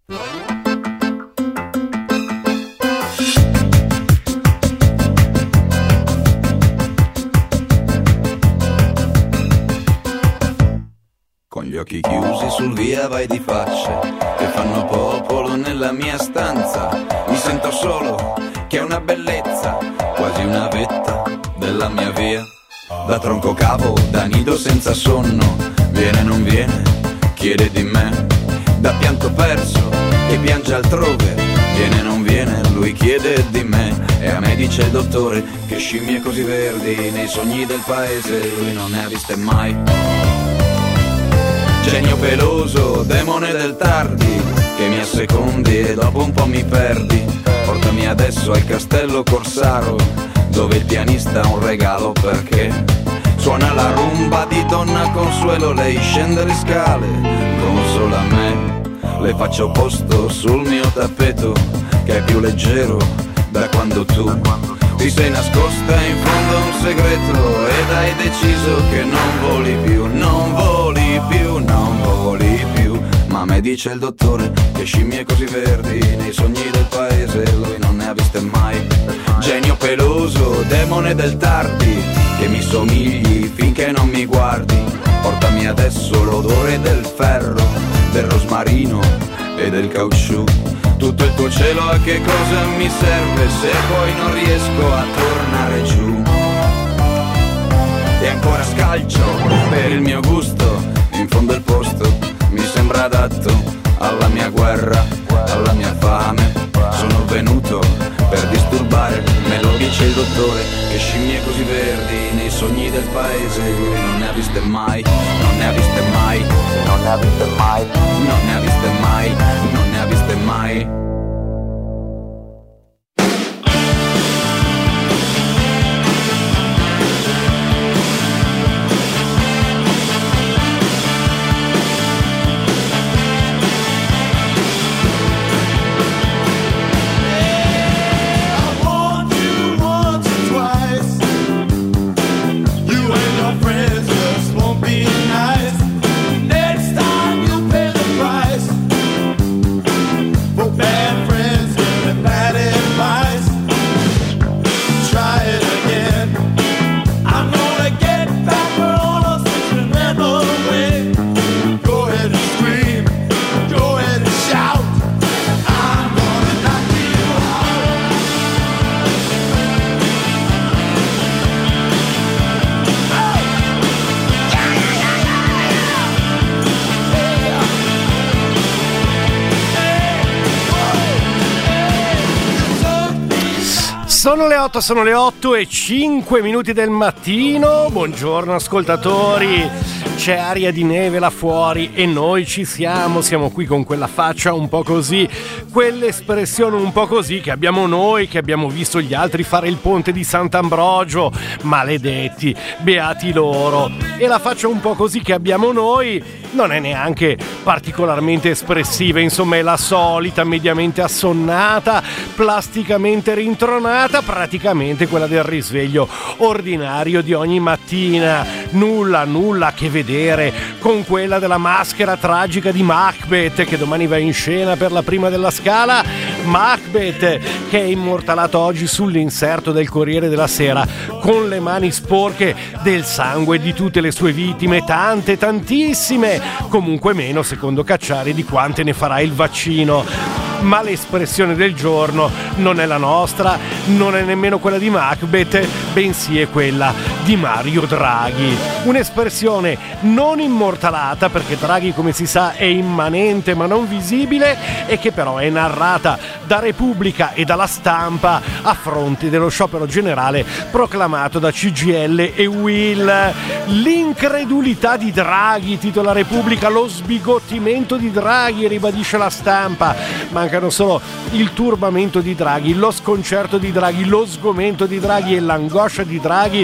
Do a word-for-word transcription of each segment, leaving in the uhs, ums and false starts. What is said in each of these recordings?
Con gli occhi chiusi sul via vai di faccia che fanno popolo nella mia stanza. Mi sento solo, che è una bellezza, quasi una vetta della mia via. Da tronco cavo, da nido senza sonno, viene non viene, chiede di me. Da pianto perso, che piange altrove, viene non viene, lui chiede di me. E a me dice il dottore che scimmie così verdi nei sogni del paese lui non ne ha viste mai. Genio peloso, demone del tardi, che mi assecondi e dopo un po' mi perdi. Portami adesso al castello Corsaro, dove il pianista ha un regalo perché suona la rumba di Donna Consuelo. Lei scende le scale, consola me, le faccio posto sul mio tappeto, che è più leggero da quando tu ti sei nascosta in fondo a un segreto ed hai deciso che non voli più, non voli più, non voli più. Ma me dice il dottore che scimmie così verdi nei sogni del paese lui non ne ha viste mai. Genio peloso, demone del tardi, che mi somigli finché non mi guardi. Portami adesso l'odore del ferro, del rosmarino e del caucciù. Tutto il tuo cielo a che cosa mi serve se poi non riesco a tornare giù. E ancora scalcio per il mio gusto, in fondo il posto mi sembra adatto alla mia guerra, alla mia fame. Sono venuto per disturbare, me lo dice il dottore, che scimmie così verdi nei sogni del paese lui non ne ha viste mai, non ne ha viste mai, non ne ha viste mai, non ne ha viste mai, non ne ha viste mai. Sono le otto, sono le otto e cinque minuti del mattino. Buongiorno ascoltatori. C'è aria di neve là fuori e noi ci siamo, siamo qui con quella faccia un po' così, quell'espressione un po' così che abbiamo noi, che abbiamo visto gli altri fare il ponte di Sant'Ambrogio, maledetti, beati loro. E la faccia un po' così che abbiamo noi non è neanche particolarmente espressiva, insomma è la solita, mediamente assonnata, plasticamente rintronata, praticamente quella del risveglio ordinario di ogni mattina. Nulla, nulla a che vedere con quella della maschera tragica di Macbeth, che domani va in scena per la prima della Scala. Macbeth, che è immortalato oggi sull'inserto del Corriere della Sera con le mani sporche del sangue di tutte le sue vittime, tante, tantissime, comunque meno secondo Cacciari di quante ne farà il vaccino. Ma l'espressione del giorno non è la nostra, non è nemmeno quella di Macbeth, bensì è quella di Mario Draghi. Un'espressione non immortalata, perché Draghi, come si sa, è immanente ma non visibile, e che però è narrata da Repubblica e dalla Stampa a fronte dello sciopero generale proclamato da C G I L e U I L. L'incredulità di Draghi, titola Repubblica, lo sbigottimento di Draghi, ribadisce la Stampa. Mancano solo il turbamento di Draghi, lo sconcerto di Draghi, lo sgomento di Draghi e l'angoscia di Draghi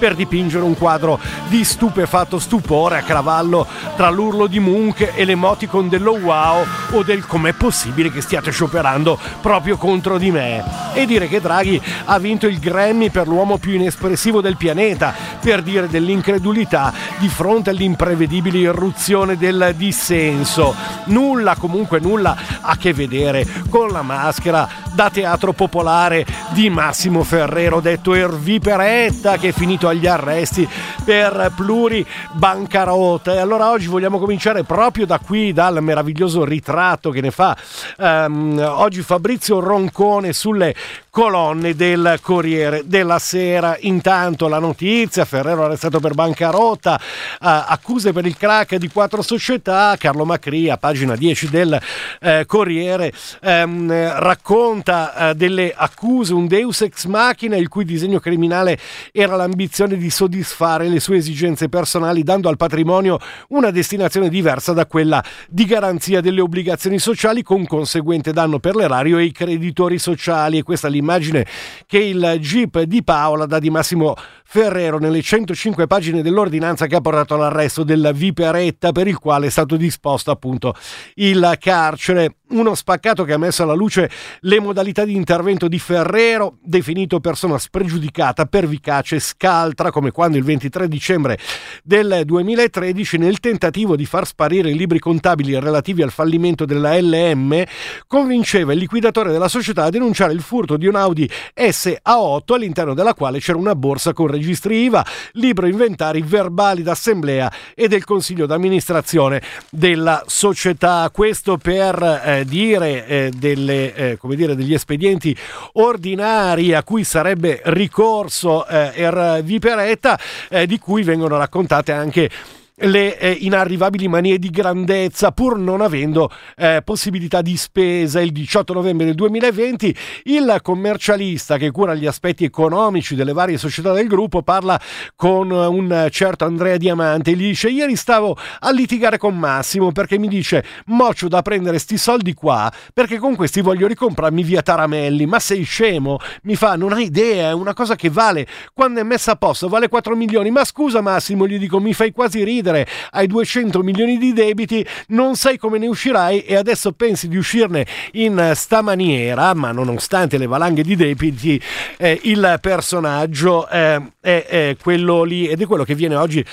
per dipingere un quadro di stupefatto stupore a cavallo tra l'urlo di Munch e l'emoticon dello wow o del com'è possibile che stiate scioperando proprio contro di me. E dire che Draghi ha vinto il Grammy per l'uomo più inespressivo del pianeta, per dire dell'incredulità di fronte all'imprevedibile irruzione del dissenso. Nulla, comunque nulla a che vedere con la maschera da teatro popolare di Massimo Ferrero, detto Erviperetta, che è finito agli arresti per pluribancarotta. E allora oggi vogliamo cominciare proprio da qui, dal meraviglioso ritratto che ne fa um, oggi Fabrizio Roncone sulle colonne del Corriere della Sera. Intanto la notizia: Ferrero arrestato per bancarotta, uh, accuse per il crack di quattro società. Carlo Macri, a pagina dieci del uh, Corriere, um, racconta uh, delle accuse, un deus ex machina il cui disegno criminale era l'ambizione di soddisfare le sue esigenze personali, dando al patrimonio una destinazione diversa da quella di garanzia delle obbligazioni sociali, con conseguente danno per l'erario e i creditori sociali. E questa è l'immagine che il G I P di Paola dà di Massimo Ferrero nelle centocinque pagine dell'ordinanza che ha portato all'arresto del Viperetta, per il quale è stato disposto appunto il carcere. Uno spaccato che ha messo alla luce le modalità di intervento di Ferrero, definito persona spregiudicata, pervicace, scaltra, come quando il ventitré dicembre del duemilatredici, nel tentativo di far sparire i libri contabili relativi al fallimento della L M, convinceva il liquidatore della società a denunciare il furto di un Audi S A otto all'interno della quale c'era una borsa con registri I V A, libro inventari, verbali d'assemblea e del consiglio d'amministrazione della società. Questo per eh, dire eh, delle eh, come dire degli espedienti ordinari a cui sarebbe ricorso eh, Erviperetta, eh, di cui vengono raccontate anche le eh, inarrivabili manie di grandezza, pur non avendo eh, possibilità di spesa. Il diciotto novembre del duemilaventi il commercialista che cura gli aspetti economici delle varie società del gruppo parla con un certo Andrea Diamante e gli dice: ieri stavo a litigare con Massimo perché mi dice moccio da prendere sti soldi qua perché con questi voglio ricomprarmi via Taramelli. Ma sei scemo? Mi fa: non hai idea, è una cosa che vale, quando è messa a posto vale quattro milioni. Ma scusa Massimo, gli dico, mi fai quasi ridere, hai duecento milioni di debiti, non sai come ne uscirai e adesso pensi di uscirne in sta maniera. Ma nonostante le valanghe di debiti, eh, il personaggio eh, è, è quello lì, ed è quello che viene oggi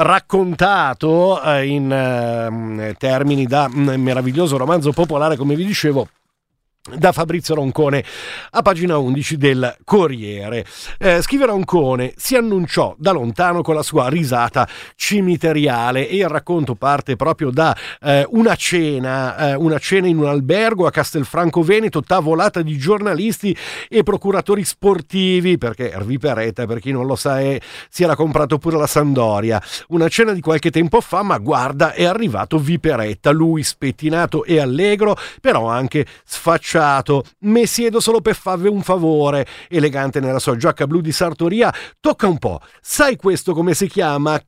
raccontato eh, in eh, termini da un meraviglioso romanzo popolare, come vi dicevo, da Fabrizio Roncone a pagina undici del Corriere. Eh, scrive Roncone: si annunciò da lontano con la sua risata cimiteriale, e il racconto parte proprio da eh, una cena, eh, una cena in un albergo a Castelfranco Veneto, tavolata di giornalisti e procuratori sportivi, perché Erviperetta, per chi non lo sa, è, si era comprato pure la Sampdoria. Una cena di qualche tempo fa, ma guarda, è arrivato Viperetta, lui spettinato e allegro, però anche sfacciato. Me siedo solo per farvi un favore. Elegante nella sua giacca blu di sartoria. Tocca un po'. Sai questo come si chiama?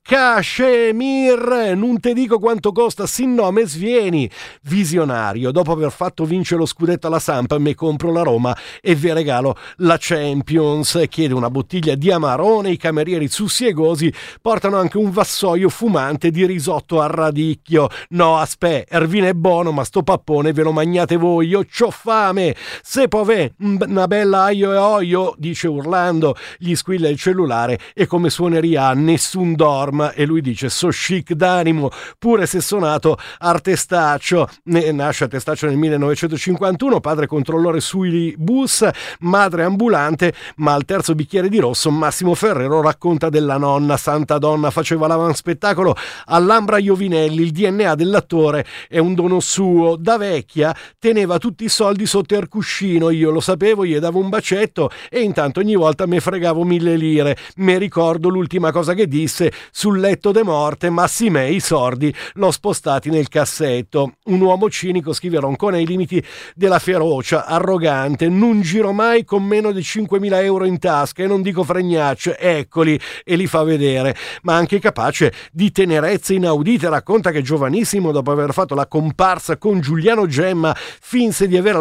Cachemir. Non te dico quanto costa, sin no me svieni. Visionario. Dopo aver fatto vincere lo scudetto alla Samp, me compro la Roma e vi regalo la Champions. Chiede una bottiglia di Amarone. I camerieri sussiegosi portano anche un vassoio fumante di risotto a radicchio. No, aspetta, Ervino è buono, ma sto pappone ve lo magnate voi. Io c'ho fame. Se pove una bella aio e oio, dice urlando, gli squilla il cellulare e come suoneria nessun dorma, e lui dice: so chic d'animo, pure se sonato Artestaccio. Nasce a Testaccio nel millenovecentocinquantuno, padre controllore sui bus, madre ambulante, ma al terzo bicchiere di rosso Massimo Ferrero racconta della nonna. Santa donna, faceva l'avanspettacolo all'Ambra Iovinelli, il D N A dell'attore è un dono suo. Da vecchia teneva tutti i soldi sotto il cuscino, io lo sapevo, gli davo un bacetto e intanto ogni volta me fregavo mille lire. Mi ricordo l'ultima cosa che disse sul letto de morte: ma sì, me i sordi l'ho spostati nel cassetto. Un uomo cinico, scrive Roncone, ai limiti della ferocia, arrogante, non giro mai con meno di cinquemila euro in tasca e non dico fregnacce, eccoli, e li fa vedere, ma anche capace di tenerezze inaudite. Racconta che giovanissimo, dopo aver fatto la comparsa con Giuliano Gemma, finse di avere la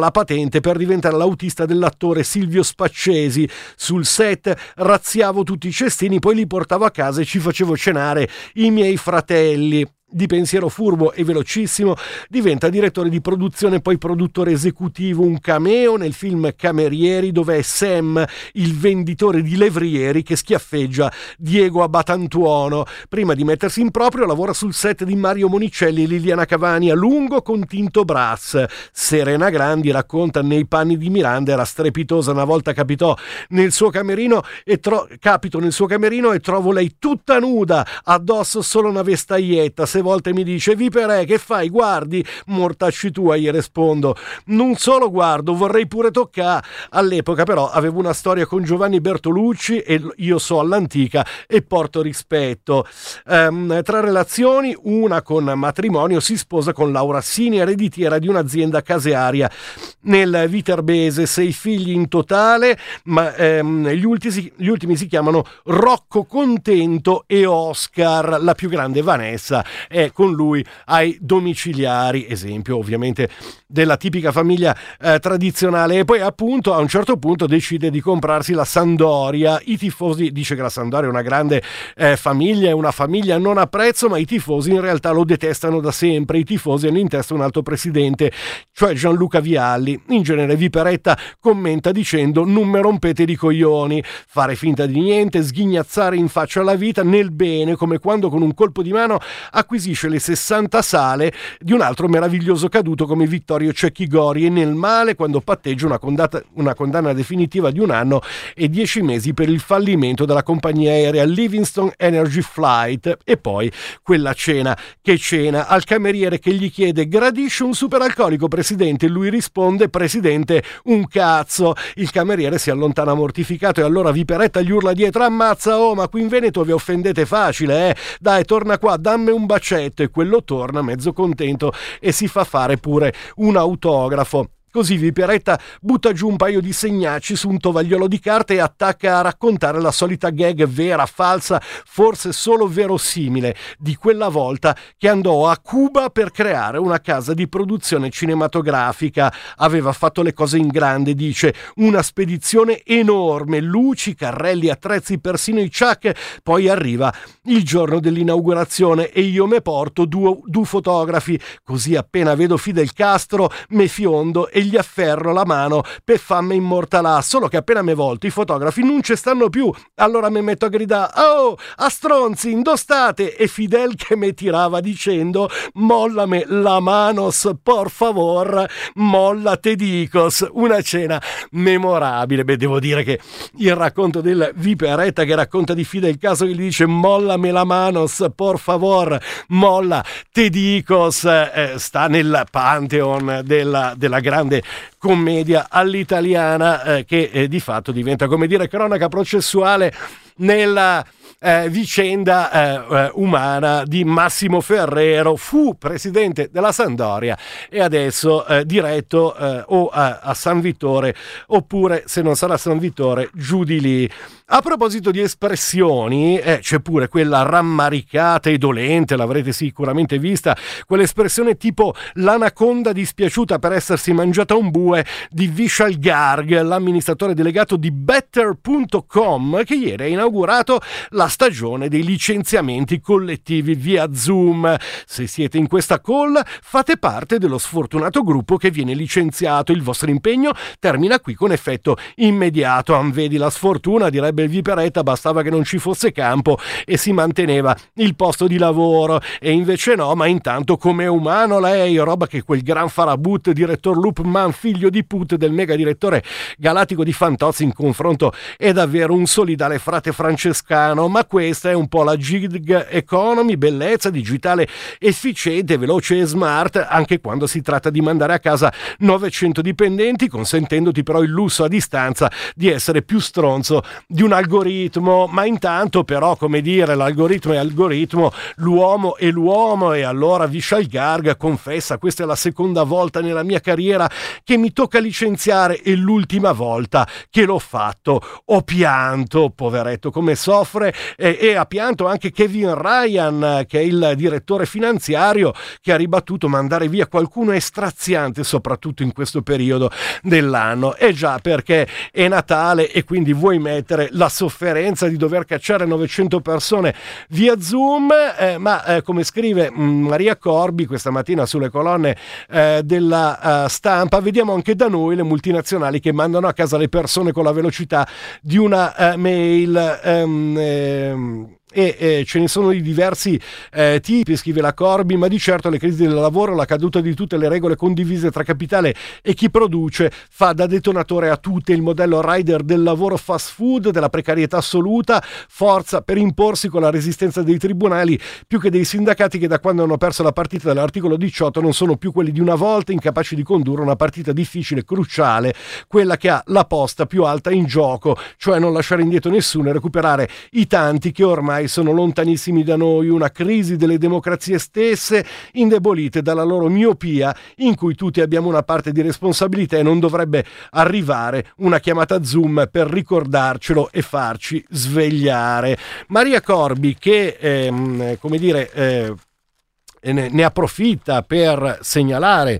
la patente per diventare l'autista dell'attore Silvio Spaccesi. Sul set razziavo tutti i cestini, poi li portavo a casa e ci facevo cenare i miei fratelli. Di pensiero furbo e velocissimo diventa direttore di produzione, poi produttore esecutivo, un cameo nel film Camerieri, dove è Sam, il venditore di levrieri che schiaffeggia Diego Abatantuono. Prima di mettersi in proprio lavora sul set di Mario Monicelli e Liliana Cavani a lungo con Tinto Brass. Serena Grandi racconta: nei panni di Miranda era strepitosa, una volta capitò nel suo camerino e tro- capito nel suo camerino e trovo lei tutta nuda, addosso solo una vestaglietta. Se volte mi dice: Viperè, che fai? Guardi? Mortacci tua, gli rispondo: non solo guardo, vorrei pure toccare. All'epoca però avevo una storia con Giovanni Bertolucci e io so all'antica e porto rispetto. Um, tra relazioni, una con matrimonio, si sposa con Laura Sini, ereditiera di un'azienda casearia nel Viterbese. Sei figli in totale, ma um, gli, ultimi, gli ultimi si chiamano Rocco Contento e Oscar. La più grande, Vanessa, è con lui ai domiciliari, esempio ovviamente della tipica famiglia eh, tradizionale. E poi appunto a un certo punto decide di comprarsi la Sampdoria. I tifosi, dice che la Sampdoria è una grande eh, famiglia, è una famiglia non a prezzo, ma i tifosi in realtà lo detestano da sempre. I tifosi hanno in testa un altro presidente, cioè Gianluca Vialli. In genere Viperetta commenta dicendo: non me rompete di coglioni. Fare finta di niente, sghignazzare in faccia alla vita, nel bene, come quando con un colpo di mano acquisisce le sessanta sale di un altro meraviglioso caduto come Vittorio Cecchigori, e nel male quando patteggia una, condata, una condanna definitiva di un anno e dieci mesi per il fallimento della compagnia aerea Livingston Energy Flight. E poi quella cena, che cena, al cameriere che gli chiede: gradisce un superalcolico, presidente? Lui risponde: presidente, un cazzo. Il cameriere si allontana mortificato e allora Viperetta gli urla dietro: ammazza, oh, ma qui in Veneto vi offendete facile, eh? Dai, torna qua, dammi un bacetto. E quello torna mezzo contento e si fa fare pure un autografo. Così Viperetta butta giù un paio di segnacci su un tovagliolo di carta e attacca a raccontare la solita gag vera, falsa, forse solo verosimile, di quella volta che andò a Cuba per creare una casa di produzione cinematografica. Aveva fatto le cose in grande, dice, una spedizione enorme, luci, carrelli, attrezzi, persino i ciak. Poi arriva il giorno dell'inaugurazione e io me porto due, due fotografi, così appena vedo Fidel Castro me fiondo e gli afferro la mano per farmi immortalà. Solo che appena me volto i fotografi non ci stanno più, allora mi metto a gridare: oh, a stronzi, indostate! E Fidel che mi tirava dicendo: mollame la manos, por favor, molla te dicos. Una cena memorabile. Beh, devo dire che il racconto del Viperetta che racconta di Fidel Castro che gli dice: mollame la manos, por favor, molla te dicos, eh, sta nel pantheon della, della grande commedia all'italiana, eh, che eh, di fatto diventa, come dire, cronaca processuale nella eh, vicenda eh, umana di Massimo Ferrero. Fu presidente della Sampdoria e adesso eh, diretto eh, o a, a San Vittore, oppure, se non sarà San Vittore, giù di lì. A proposito di espressioni, eh, c'è pure quella rammaricata e dolente, l'avrete sicuramente vista, quell'espressione tipo l'anaconda dispiaciuta per essersi mangiata un bue di Vishal Garg, l'amministratore delegato di Better punto com, che ieri ha inaugurato la stagione dei licenziamenti collettivi via Zoom. Se siete in questa call, fate parte dello sfortunato gruppo che viene licenziato. Il vostro impegno termina qui con effetto immediato. Vedi la sfortuna, direbbe il Viperetta, bastava che non ci fosse campo e si manteneva il posto di lavoro, e invece no. Ma intanto com'è umano lei, roba che quel gran farabut direttor Lupman, figlio di put del mega direttore galattico di Fantozzi, in confronto è davvero un solidale frate francescano. Ma questa è un po' la gig economy, bellezza digitale, efficiente, veloce e smart, anche quando si tratta di mandare a casa novecento dipendenti, consentendoti però il lusso a distanza di essere più stronzo di un algoritmo. Ma intanto però, come dire, l'algoritmo è algoritmo, l'uomo è l'uomo. E allora Vishal Garg confessa: questa è la seconda volta nella mia carriera che mi tocca licenziare e l'ultima volta che l'ho fatto ho pianto. Poveretto letto come soffre, e, e ha pianto anche Kevin Ryan, che è il direttore finanziario, che ha ribattuto: mandare via qualcuno è straziante, soprattutto in questo periodo dell'anno. E già, perché è Natale e quindi vuoi mettere la sofferenza di dover cacciare novecento persone via Zoom, eh, ma eh, come scrive mh, Maria Corbi questa mattina sulle colonne eh, della uh, Stampa, vediamo anche da noi le multinazionali che mandano a casa le persone con la velocità di una uh, mail. Um, um, E eh, ce ne sono di diversi eh, tipi, scrive la Corbi, ma di certo le crisi del lavoro, la caduta di tutte le regole condivise tra capitale e chi produce fa da detonatore a tutte. Il modello rider del lavoro fast food, della precarietà assoluta, forza per imporsi con la resistenza dei tribunali più che dei sindacati, che da quando hanno perso la partita dell'articolo diciotto non sono più quelli di una volta, incapaci di condurre una partita difficile, cruciale, quella che ha la posta più alta in gioco, cioè non lasciare indietro nessuno e recuperare i tanti che ormai sono lontanissimi da noi. Una crisi delle democrazie stesse, indebolite dalla loro miopia, in cui tutti abbiamo una parte di responsabilità, e non dovrebbe arrivare una chiamata Zoom per ricordarcelo e farci svegliare. Maria Corbi, che ehm, come dire eh, ne approfitta per segnalare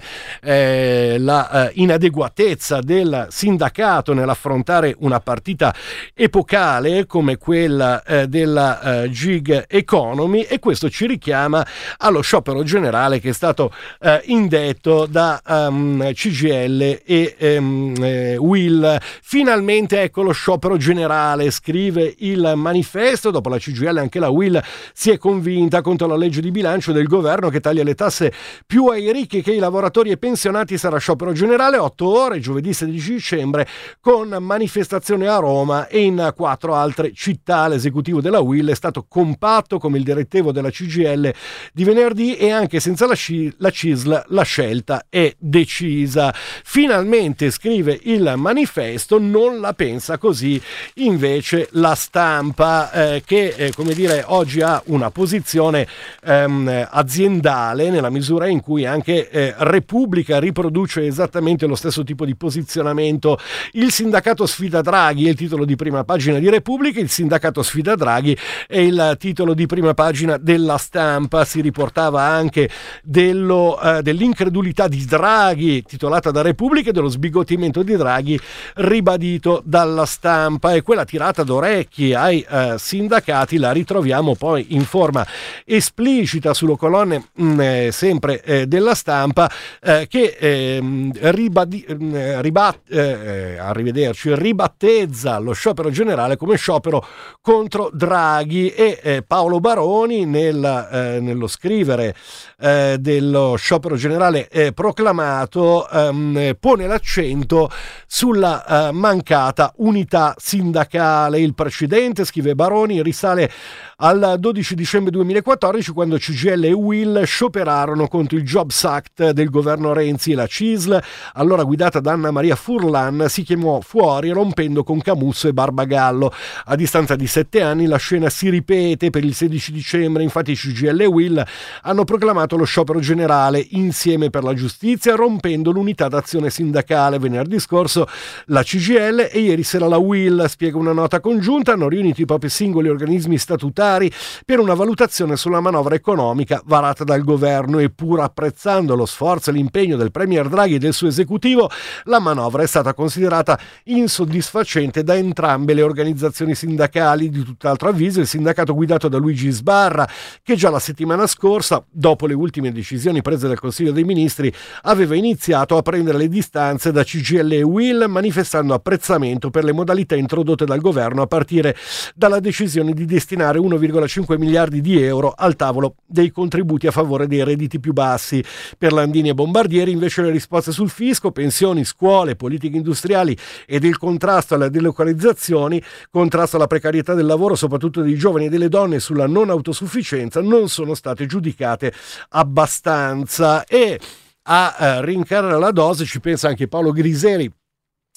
eh, la eh, inadeguatezza del sindacato nell'affrontare una partita epocale come quella eh, della eh, gig economy, e questo ci richiama allo sciopero generale che è stato eh, indetto da um, C G I L e um, eh, U I L. Finalmente ecco lo sciopero generale, scrive il manifesto. Dopo la C G I L anche la U I L si è convinta contro la legge di bilancio del governo che taglia le tasse più ai ricchi che ai lavoratori e pensionati. Sarà sciopero generale otto ore giovedì sedici dicembre, con manifestazione a Roma e in quattro altre città. L'esecutivo della U I L è stato compatto come il direttivo della C G I L di venerdì, e anche senza la, C- la C I S L la scelta è decisa. Finalmente, scrive il manifesto, non la pensa così invece la Stampa, eh, che eh, come dire oggi ha una posizione ehm, aziendale, nella misura in cui anche eh, Repubblica riproduce esattamente lo stesso tipo di posizionamento. Il sindacato sfida Draghi è il titolo di prima pagina di Repubblica, il sindacato sfida Draghi è il titolo di prima pagina della Stampa. Si riportava anche dello, eh, dell'incredulità di Draghi, titolata da Repubblica, e dello sbigottimento di Draghi ribadito dalla Stampa, e quella tirata d'orecchi ai eh, sindacati la ritroviamo poi in forma esplicita sulle colonne mh, eh, sempre eh, della Stampa, eh, che eh, ribadi, eh, ribat, eh, arrivederci, ribattezza lo sciopero generale come sciopero contro Draghi, e eh, Paolo Baroni nel, eh, nello scrivere eh, dello sciopero generale eh, proclamato ehm, pone l'accento sulla eh, mancata unità sindacale. Il precedente, scrive Baroni, risale al dodici dicembre duemilaquattordici, quando C G I L e U I L scioperarono contro il Jobs Act del governo Renzi, e la C I S L, allora guidata da Anna Maria Furlan, si chiamò fuori rompendo con Camusso e Barbagallo. A distanza di sette anni la scena si ripete per il sedici dicembre, infatti C G I L e U I L hanno proclamato lo sciopero generale insieme per la giustizia, rompendo l'unità d'azione sindacale. Venerdì scorso la C G I L e ieri sera la U I L, spiega una nota congiunta, hanno riunito i propri singoli organismi statutari per una valutazione sulla manovra economica varata dal governo, e pur apprezzando lo sforzo e l'impegno del premier Draghi e del suo esecutivo, la manovra è stata considerata insoddisfacente da entrambe le organizzazioni sindacali. Di tutt'altro avviso il sindacato guidato da Luigi Sbarra, che già la settimana scorsa, dopo le ultime decisioni prese dal Consiglio dei Ministri, aveva iniziato a prendere le distanze da C G I L e U I L, manifestando apprezzamento per le modalità introdotte dal governo, a partire dalla decisione di destinare uno virgola cinque miliardi di euro al tavolo dei contributi a favore dei redditi più bassi. Per Landini e Bombardieri invece le risposte sul fisco, pensioni, scuole, politiche industriali e del contrasto alle delocalizzazioni, contrasto alla precarietà del lavoro soprattutto dei giovani e delle donne, sulla non autosufficienza, non sono state giudicate abbastanza. E a eh, rincarare la dose ci pensa anche Paolo Griseri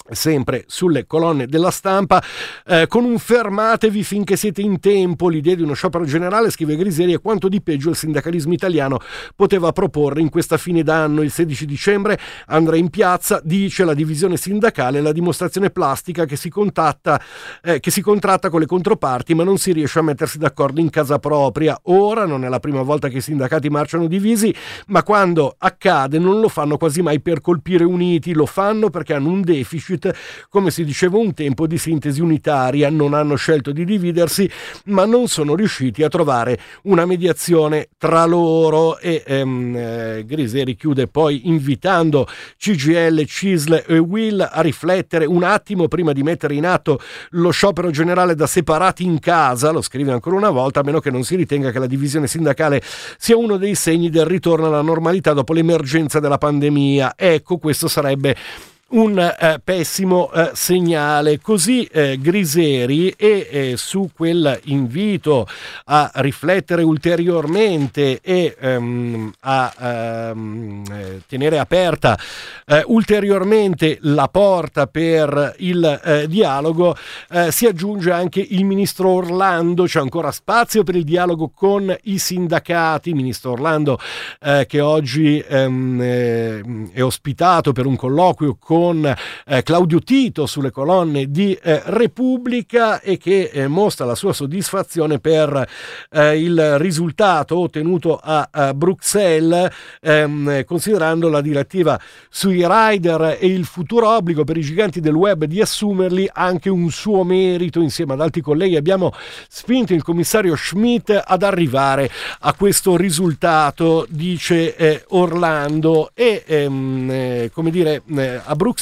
sempre sulle colonne della Stampa, eh, con un fermatevi finché siete in tempo. L'idea di uno sciopero generale, scrive Griseri, è quanto di peggio il sindacalismo italiano poteva proporre in questa fine d'anno. Il sedici dicembre andrà in piazza, dice, la divisione sindacale, la dimostrazione plastica che si contatta, eh, che si contratta con le controparti ma non si riesce a mettersi d'accordo in casa propria. Ora non è la prima volta che i sindacati marciano divisi, ma quando accade non lo fanno quasi mai per colpire uniti, lo fanno perché hanno un deficit, come si diceva un tempo, di sintesi unitaria. Non hanno scelto di dividersi, ma non sono riusciti a trovare una mediazione tra loro. E ehm, eh, Griseri chiude poi invitando C G I L, C I S L e U I L a riflettere un attimo prima di mettere in atto lo sciopero generale da separati in casa. Lo scrive ancora una volta, a meno che non si ritenga che la divisione sindacale sia uno dei segni del ritorno alla normalità dopo l'emergenza della pandemia. Ecco, questo sarebbe un eh, pessimo eh, segnale. Così eh, Griseri, e eh, su quel invito a riflettere ulteriormente e ehm, a ehm, eh, tenere aperta eh, ulteriormente la porta per il eh, dialogo, eh, si aggiunge anche il ministro Orlando. C'è ancora spazio per il dialogo con i sindacati. Ministro Orlando eh, che oggi ehm, eh, è ospitato per un colloquio con con eh, Claudio Tito sulle colonne di eh, Repubblica, e che eh, mostra la sua soddisfazione per eh, il risultato ottenuto a, a Bruxelles, ehm, considerando la direttiva sui rider e il futuro obbligo per i giganti del web di assumerli anche un suo merito. Insieme ad altri colleghi abbiamo spinto il commissario Schmidt ad arrivare a questo risultato, dice eh, Orlando. E ehm, eh, come dire, eh, a Bruxelles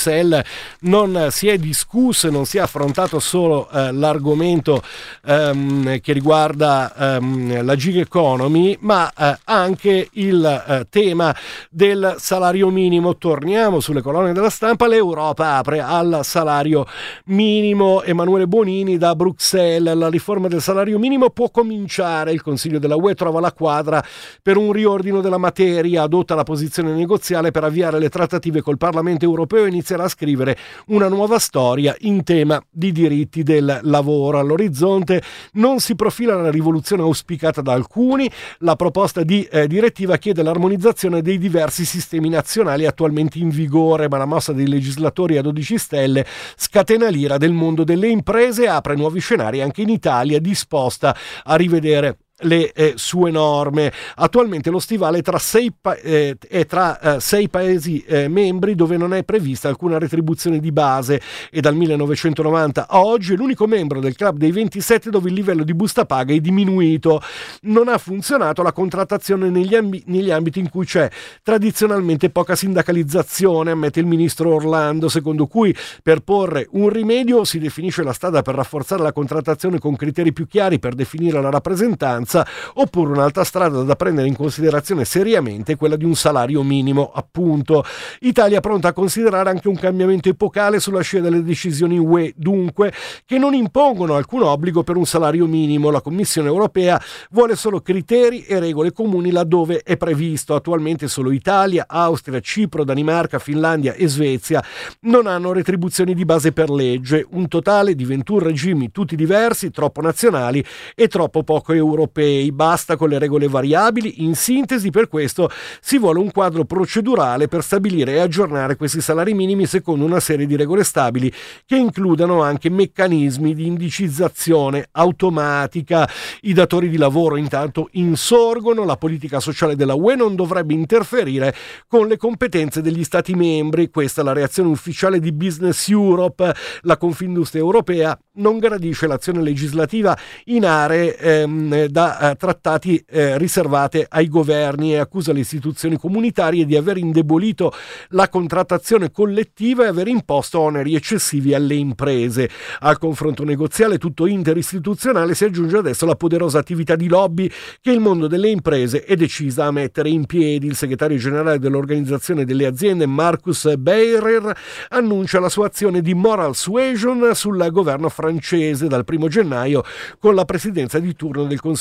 non si è discusso e non si è affrontato solo eh, l'argomento ehm, che riguarda ehm, la gig economy, ma eh, anche il eh, tema del salario minimo. Torniamo sulle colonne della Stampa. L'Europa apre al salario minimo. Emanuele Bonini da Bruxelles: la riforma del salario minimo può cominciare. Il Consiglio della U E trova la quadra per un riordino della materia, adotta la posizione negoziale per avviare le trattative col Parlamento europeo e inizierà a scrivere una nuova storia in tema di diritti del lavoro. All'orizzonte non si profila la rivoluzione auspicata da alcuni. La proposta di eh, direttiva chiede l'armonizzazione dei diversi sistemi nazionali attualmente in vigore, ma la mossa dei legislatori a dodici stelle scatena l'ira del mondo delle imprese e apre nuovi scenari anche in Italia, disposta a rivedere le eh, sue norme. Attualmente lo stivale è tra sei, pa- eh, è tra, eh, sei paesi eh, membri dove non è prevista alcuna retribuzione di base, e dal millenovecentonovanta a oggi è l'unico membro del club dei ventisette dove il livello di busta paga è diminuito. Non ha funzionato la contrattazione negli, ambi- negli ambiti in cui c'è tradizionalmente poca sindacalizzazione, ammette il ministro Orlando, secondo cui per porre un rimedio si definisce la strada per rafforzare la contrattazione con criteri più chiari per definire la rappresentanza, oppure un'altra strada da prendere in considerazione seriamente, quella di un salario minimo, appunto. Italia pronta a considerare anche un cambiamento epocale sulla scia delle decisioni U E, dunque, che non impongono alcun obbligo per un salario minimo. La Commissione europea vuole solo criteri e regole comuni laddove è previsto. Attualmente solo Italia, Austria, Cipro, Danimarca, Finlandia e Svezia non hanno retribuzioni di base per legge. Un totale di ventuno regimi, tutti diversi, troppo nazionali e troppo poco europei. Basta con le regole variabili. In sintesi, per questo si vuole un quadro procedurale per stabilire e aggiornare questi salari minimi secondo una serie di regole stabili che includano anche meccanismi di indicizzazione automatica. I datori di lavoro intanto insorgono: la politica sociale della U E non dovrebbe interferire con le competenze degli Stati membri. Questa è la reazione ufficiale di Business Europe. La Confindustria europea non gradisce l'azione legislativa in aree ehm, da eh, trattati eh, riservate ai governi e accusa le istituzioni comunitarie di aver indebolito la contrattazione collettiva e aver imposto oneri eccessivi alle imprese. Al confronto negoziale tutto interistituzionale si aggiunge adesso la poderosa attività di lobby che il mondo delle imprese è decisa a mettere in piedi. Il segretario generale dell'Organizzazione delle aziende, Markus Beirer, annuncia la sua azione di moral suasion sul governo francese dal primo gennaio con la presidenza di turno del Consiglio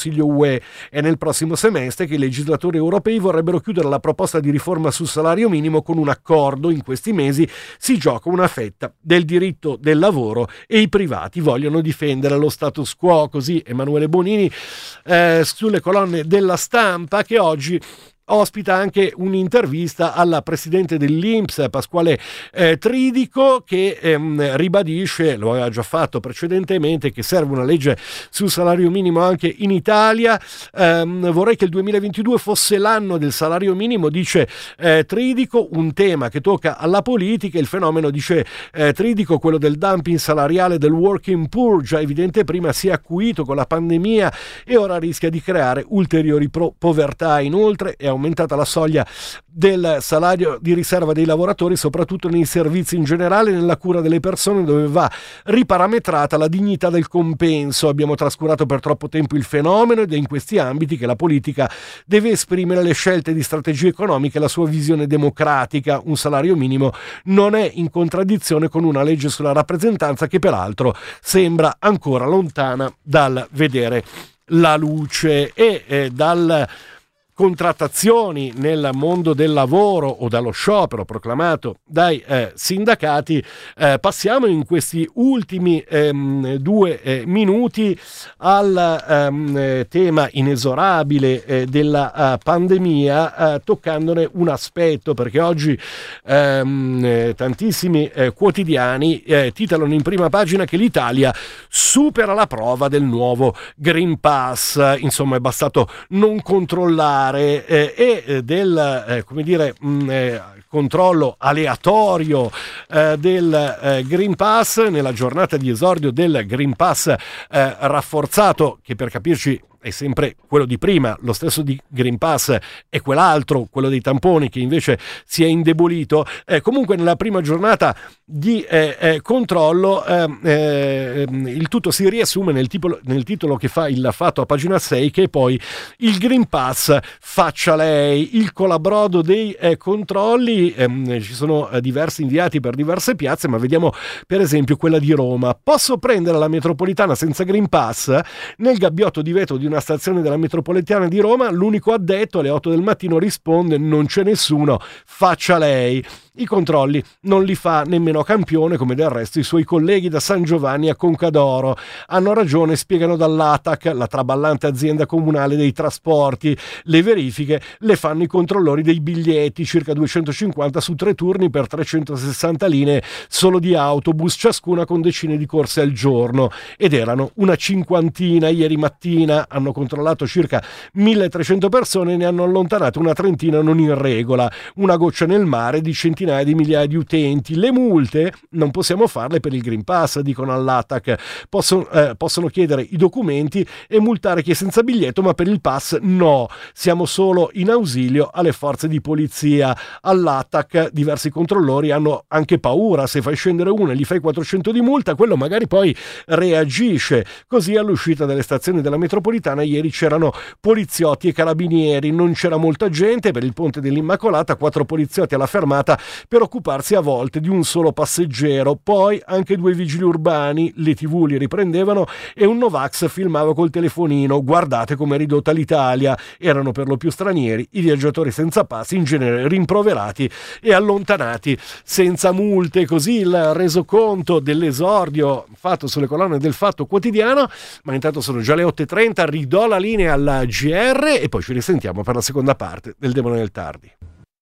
Consiglio U E. È nel prossimo semestre che i legislatori europei vorrebbero chiudere la proposta di riforma sul salario minimo con un accordo. In questi mesi si gioca una fetta del diritto del lavoro e i privati vogliono difendere lo status quo. Così Emanuele Bonini eh, sulle colonne della Stampa, che oggi ospita anche un'intervista alla presidente dell'I N P S, Pasquale eh, Tridico, che ehm, ribadisce, lo aveva già fatto precedentemente, che serve una legge sul salario minimo anche in Italia. Ehm, vorrei che il duemilaventidue fosse l'anno del salario minimo, dice eh, Tridico, un tema che tocca alla politica. Il fenomeno, dice eh, Tridico, quello del dumping salariale del working poor, già evidente prima, si è acuito con la pandemia e ora rischia di creare ulteriori pro- povertà. Inoltre è aumentata la soglia del salario di riserva dei lavoratori, soprattutto nei servizi in generale, nella cura delle persone, dove va riparametrata la dignità del compenso. Abbiamo trascurato per troppo tempo il fenomeno ed è in questi ambiti che la politica deve esprimere le scelte di strategia economica e la sua visione democratica. Un salario minimo non è in contraddizione con una legge sulla rappresentanza che peraltro sembra ancora lontana dal vedere la luce. E eh, dal contrattazioni nel mondo del lavoro o dallo sciopero proclamato dai eh, sindacati, eh, passiamo in questi ultimi ehm, due eh, minuti al ehm, tema inesorabile eh, della uh, pandemia, eh, toccandone un aspetto, perché oggi ehm, eh, tantissimi eh, quotidiani eh, titolano in prima pagina che l'Italia supera la prova del nuovo Green Pass. Insomma, è bastato non controllare Eh, e del eh, come dire mh, eh, controllo aleatorio eh, del eh, Green Pass nella giornata di esordio del Green Pass eh, rafforzato, che per capirci è sempre quello di prima. Lo stesso di Green Pass è quell'altro, quello dei tamponi, che invece si è indebolito. Eh, comunque nella prima giornata di eh, eh, controllo eh, eh, il tutto si riassume nel, tipo, nel titolo che fa il Fatto a pagina sei, che è poi il Green Pass faccia lei, il colabrodo dei eh, controlli. Eh, ci sono eh, diversi inviati per diverse piazze, ma vediamo per esempio quella di Roma. Posso prendere la metropolitana senza Green Pass? Nel gabbiotto di vetro di una stazione della metropolitana di Roma, l'unico addetto alle otto del mattino risponde: non c'è nessuno, faccia lei. I controlli non li fa nemmeno Campione, come del resto i suoi colleghi da San Giovanni a Concadoro. Hanno ragione, spiegano dall'A T A C, la traballante azienda comunale dei trasporti. Le verifiche le fanno i controllori dei biglietti, circa duecentocinquanta su tre turni per trecentosessanta linee solo di autobus, ciascuna con decine di corse al giorno, ed erano una cinquantina. Ieri mattina hanno controllato circa milletrecento persone e ne hanno allontanate una trentina non in regola, una goccia nel mare di centinaia di migliaia di utenti. Le multe non possiamo farle per il Green Pass, dicono all'A T A C. Possono, eh, possono chiedere i documenti e multare chi è senza biglietto, ma per il pass no. Siamo solo in ausilio alle forze di polizia. All'A T A C diversi controllori hanno anche paura: se fai scendere uno e gli fai quattrocento di multa, quello magari poi reagisce. Così all'uscita delle stazioni della metropolitana ieri c'erano poliziotti e carabinieri, non c'era molta gente. Per il ponte dell'Immacolata quattro poliziotti alla fermata per occuparsi a volte di un solo passeggero. Poi anche due vigili urbani, le tivù li riprendevano e un Novax filmava col telefonino. Guardate com'è ridotta l'Italia. Erano per lo più stranieri, i viaggiatori senza pass in genere rimproverati e allontanati senza multe. Così il resoconto dell'esordio fatto sulle colonne del Fatto Quotidiano. Ma intanto sono già le otto e trenta, ridò la linea alla G R e poi ci risentiamo per la seconda parte del Demone del Tardi.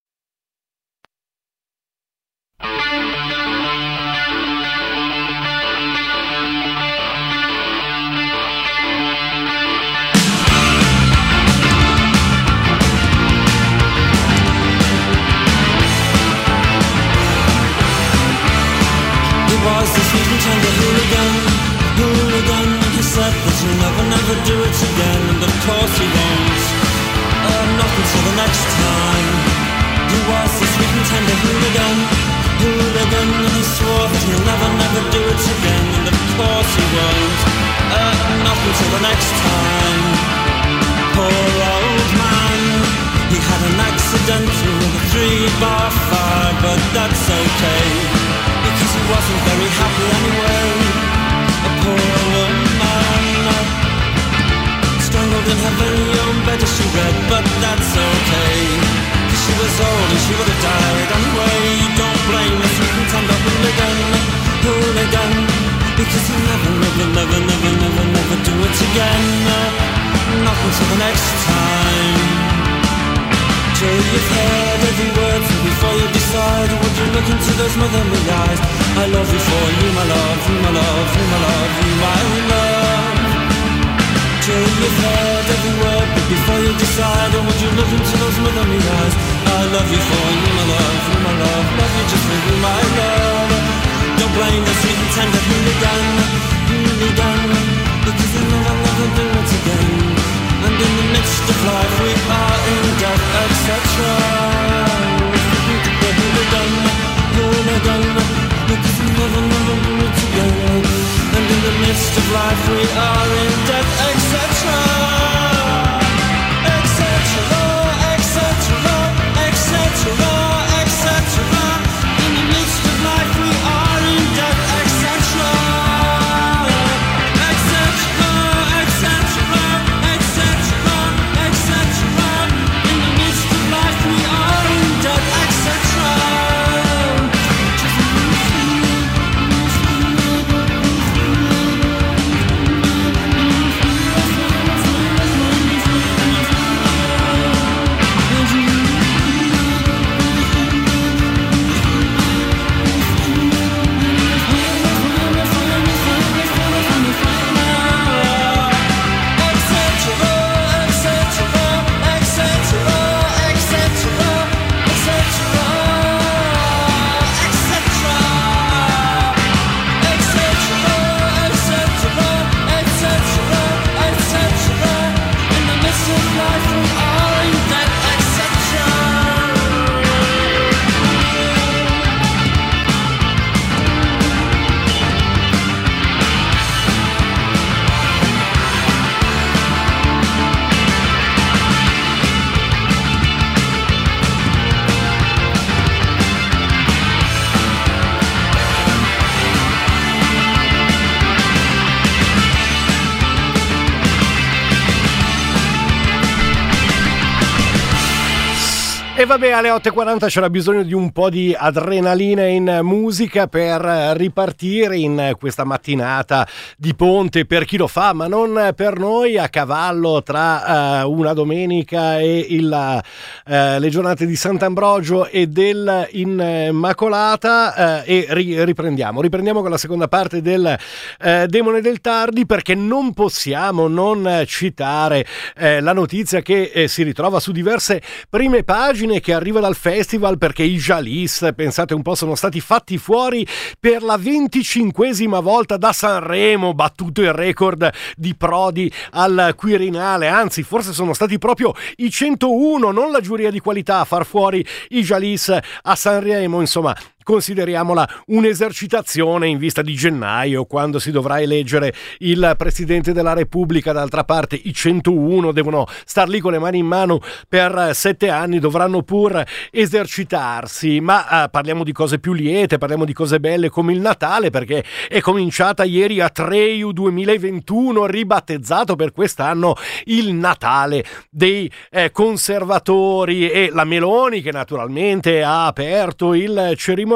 Was the sweet and tender hooligan, hooligan? He said that he'll never, never do it again, and of course he won't. Uh, not until the next time. He was the sweet and tender hooligan, hooligan, and he swore that he'll never, never do it again, and of course he won't. Uh, not until the next time. Poor old man, he had an accident with a three-bar fire, but that's okay, because he wasn't very happy anyway. A poor woman strangled didn't have any own bed as she read, but that's okay, 'cause she was old and she would have died anyway. Don't blame the sweet and tender hooligan, hooligan, because he'll never, never, never, never, never, never do it again. Not until the next time. Till you've heard every word, so before you decide, would you look into those motherly eyes? I love you for you, my love, you, my love, you, my love, you, my love. Till you've heard every word, but before you decide, would you look into those motherly eyes? I love you for you, my love, you, my love, love you just for you, my love. Don't blame the sweet and tender hooligan, hooligan, because he'll never, never do it again. And in the midst of life we are in debt, et cetera. Hooligan, hooligan, because we never, never do it again. And in the midst of life we are in debt, et cetera. Et cetera, et cetera, et cetera, et cetera. In the midst of life we are in debt, et cetera. E vabbè, alle otto e quaranta c'era bisogno di un po' di adrenalina in musica per ripartire in questa mattinata di ponte, per chi lo fa, ma non per noi, a cavallo tra uh, una domenica e il, uh, le giornate di Sant'Ambrogio e dell'Immacolata, uh, e ri- riprendiamo, riprendiamo con la seconda parte del uh, Demone del Tardi, perché non possiamo non citare uh, la notizia che uh, si ritrova su diverse prime pagine, che arriva dal festival, perché i Jalis, pensate un po', sono stati fatti fuori per la venticinquesima volta da Sanremo, battuto il record di Prodi al Quirinale, anzi forse sono stati proprio i centouno, non la giuria di qualità, a far fuori i Jalis a Sanremo. Insomma, consideriamola un'esercitazione in vista di gennaio, quando si dovrà eleggere il Presidente della Repubblica. D'altra parte i centouno devono star lì con le mani in mano per sette anni, dovranno pur esercitarsi. Ma eh, parliamo di cose più liete, parliamo di cose belle come il Natale, perché è cominciata ieri Atreyu duemilaventuno, ribattezzato per quest'anno il Natale dei eh, conservatori, e la Meloni, che naturalmente ha aperto il cerimoniale,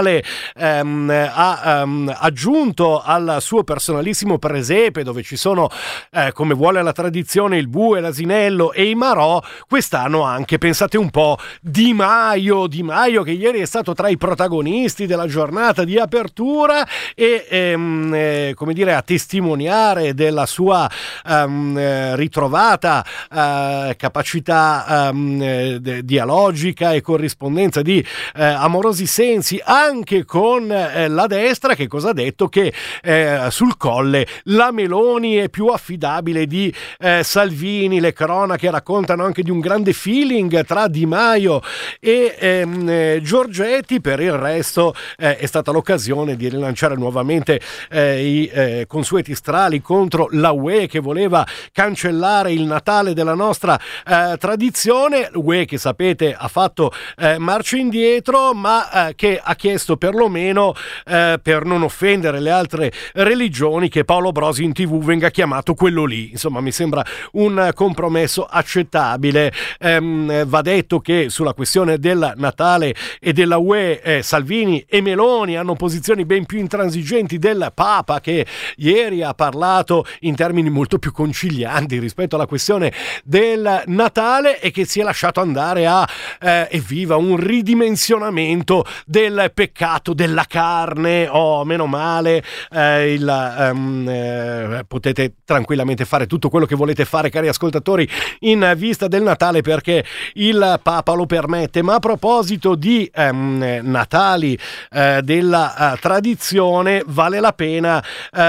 ehm, ha ehm, aggiunto al suo personalissimo presepe, dove ci sono, eh, come vuole la tradizione, il bue, l'asinello e i marò, quest'anno anche, pensate un po', Di Maio, Di Maio che ieri è stato tra i protagonisti della giornata di apertura, e ehm, eh, come dire, a testimoniare della sua ehm, ritrovata eh, capacità ehm, de- dialogica e corrispondenza di eh, amorosi sensi anche con eh, la destra. Che cosa ha detto? Che eh, sul Colle la Meloni è più affidabile di eh, Salvini. Le cronache raccontano anche di un grande feeling tra Di Maio e ehm, eh, Giorgetti. Per il resto eh, è stata l'occasione di rilanciare nuovamente eh, i eh, consueti strali contro la U E, che voleva cancellare il Natale della nostra eh, tradizione. U E, che sapete ha fatto eh, marcia indietro, ma eh, che che ha chiesto perlomeno, eh, per non offendere le altre religioni, che Paolo Brosi in tv venga chiamato quello lì. Insomma, mi sembra un compromesso accettabile. Ehm, va detto che sulla questione del Natale e della U E eh, Salvini e Meloni hanno posizioni ben più intransigenti del Papa, che ieri ha parlato in termini molto più concilianti rispetto alla questione del Natale, e che si è lasciato andare a eh, evviva un ridimensionamento del peccato della carne. Oh, meno male, eh, il, um, eh, potete tranquillamente fare tutto quello che volete fare, cari ascoltatori, in vista del Natale, perché il Papa lo permette. Ma a proposito di um, Natali eh, della uh, tradizione, vale la pena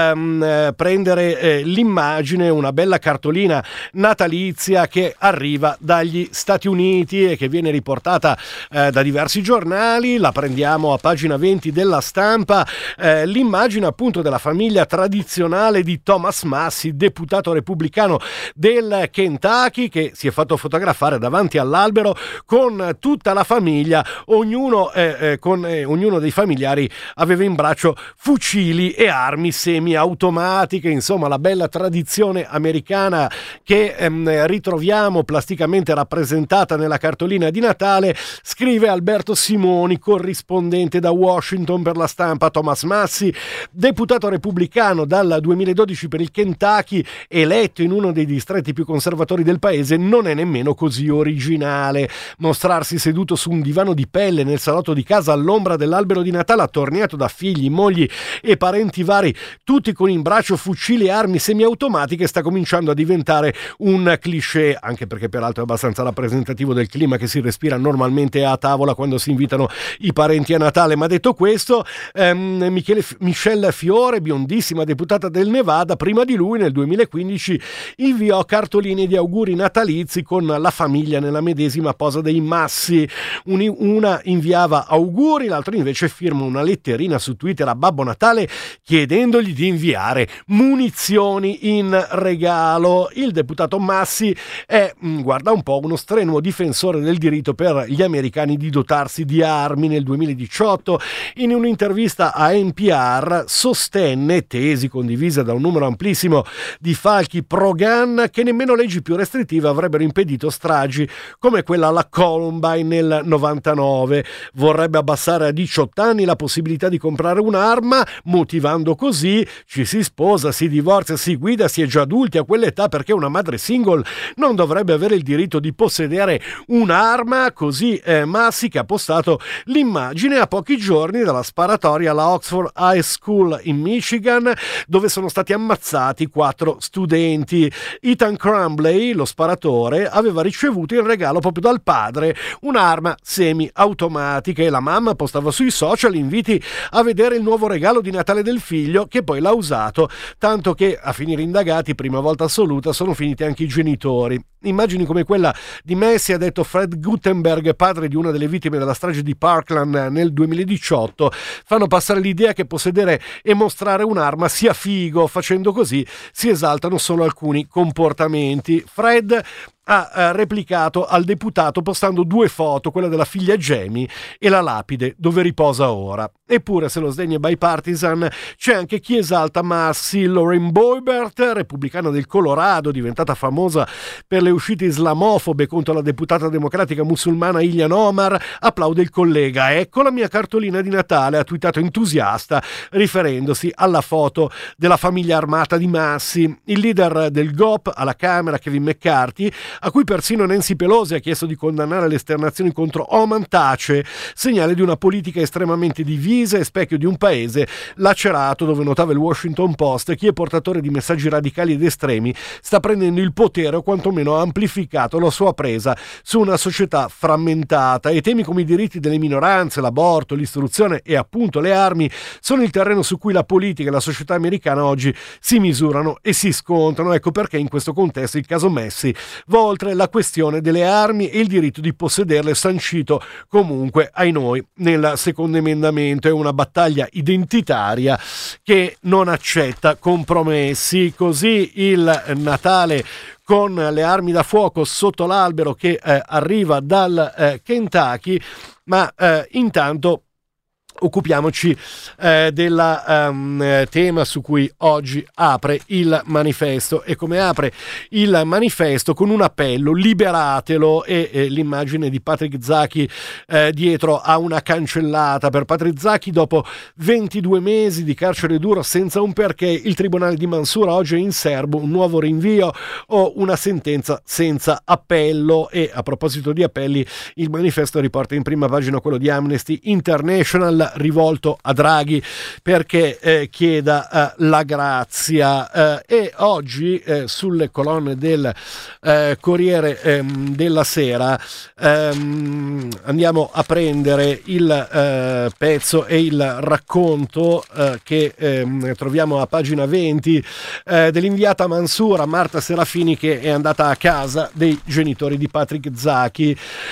um, prendere eh, l'immagine, una bella cartolina natalizia che arriva dagli Stati Uniti e che viene riportata eh, da diversi giornali. La prendiamo a pagina venti della Stampa, eh, l'immagine appunto della famiglia tradizionale di Thomas Massie, deputato repubblicano del Kentucky, che si è fatto fotografare davanti all'albero con tutta la famiglia. Ognuno, eh, eh, con, eh, ognuno dei familiari aveva in braccio fucili e armi semiautomatiche. Insomma, la bella tradizione americana che ehm, ritroviamo plasticamente rappresentata nella cartolina di Natale. Scrive Alberto Simoni, corrispondente da Washington per la Stampa. Thomas Massie, deputato repubblicano dal duemiladodici per il Kentucky, eletto in uno dei distretti più conservatori del paese, non è nemmeno così originale. Mostrarsi seduto su un divano di pelle nel salotto di casa all'ombra dell'albero di Natale, attorniato da figli, mogli e parenti vari, tutti con in braccio fucili e armi semiautomatiche, sta cominciando a diventare un cliché, anche perché peraltro è abbastanza rappresentativo del clima che si respira normalmente a tavola quando si invitano i parenti a Natale. Ma detto questo, ehm, Michele, Michelle Fiore, biondissima deputata del Nevada, prima di lui nel duemilaquindici inviò cartoline di auguri natalizi con la famiglia nella medesima posa dei Massie. Una inviava auguri, l'altra invece firma una letterina su Twitter a Babbo Natale chiedendogli di inviare munizioni in regalo. Il deputato Massie è, guarda un po', uno strenuo difensore del diritto per gli americani di dotarsi di armi. Nel duemiladiciotto, in un'intervista a N P R, sostenne, tesi condivisa da un numero amplissimo di falchi pro-gun, che nemmeno leggi più restrittive avrebbero impedito stragi come quella alla Columbine nel novantanove. Vorrebbe abbassare a diciotto anni la possibilità di comprare un'arma, motivando così: ci si sposa, si divorzia, si guida, si è già adulti a quell'età, perché una madre single non dovrebbe avere il diritto di possedere un'arma. Così eh, Massie, che ha postato l'immagine a pochi giorni dalla sparatoria alla Oxford High School in Michigan, dove sono stati ammazzati quattro studenti. Ethan Crumbley, lo sparatore, aveva ricevuto in regalo proprio dal padre un'arma semi-automatica, e la mamma postava sui social inviti a vedere il nuovo regalo di Natale del figlio, che poi l'ha usato, tanto che a finire indagati, prima volta assoluta, sono finiti anche i genitori. Immagini come quella di Massie, ha detto Fred Guttenberg, padre di una delle vittime della strage di Parkland nel duemiladiciotto, fanno passare l'idea che possedere e mostrare un'arma sia figo. Facendo così si esaltano solo alcuni comportamenti. Fred ha replicato al deputato postando due foto, quella della figlia Jamie e la lapide dove riposa ora. Eppure, se lo sdegno è bipartisan, c'è anche chi esalta Massie. Lauren Boebert, repubblicana del Colorado, diventata famosa per le uscite islamofobe contro la deputata democratica musulmana Ilhan Omar, applaude il collega. Ecco la mia cartolina di Natale, ha twittato entusiasta, riferendosi alla foto della famiglia armata di Massie. Il leader del G O P alla Camera, Kevin McCarthy, a cui persino Nancy Pelosi ha chiesto di condannare le esternazioni contro Oman, tace, segnale di una politica estremamente divisa e specchio di un paese lacerato, dove, notava il Washington Post, chi è portatore di messaggi radicali ed estremi sta prendendo il potere, o quantomeno ha amplificato la sua presa su una società frammentata. E temi come i diritti delle minoranze, l'aborto, l'istruzione e appunto le armi sono il terreno su cui la politica e la società americana oggi si misurano e si scontrano. Ecco perché in questo contesto il caso Massie va oltre la questione delle armi e il diritto di possederle, sancito comunque, ai noi, nel secondo emendamento. È una battaglia identitaria che non accetta compromessi. Così il Natale con le armi da fuoco sotto l'albero che eh, arriva dal eh, Kentucky, ma eh, intanto occupiamoci eh, del um, tema su cui oggi apre il manifesto, e come apre il manifesto con un appello: liberatelo, e eh, l'immagine di Patrick Zaki eh, dietro a una cancellata. Per Patrick Zaki, dopo ventidue mesi di carcere duro senza un perché, il tribunale di Mansoura oggi è in serbo un nuovo rinvio o una sentenza senza appello. E a proposito di appelli, il manifesto riporta in prima pagina quello di Amnesty International rivolto a Draghi perché eh, chieda eh, la grazia, eh, e oggi eh, sulle colonne del eh, Corriere ehm, della Sera ehm, andiamo a prendere il eh, pezzo e il racconto eh, che ehm, troviamo a pagina venti eh, dell'inviata Mansoura Marta Serafini, che è andata a casa dei genitori di Patrick Zaki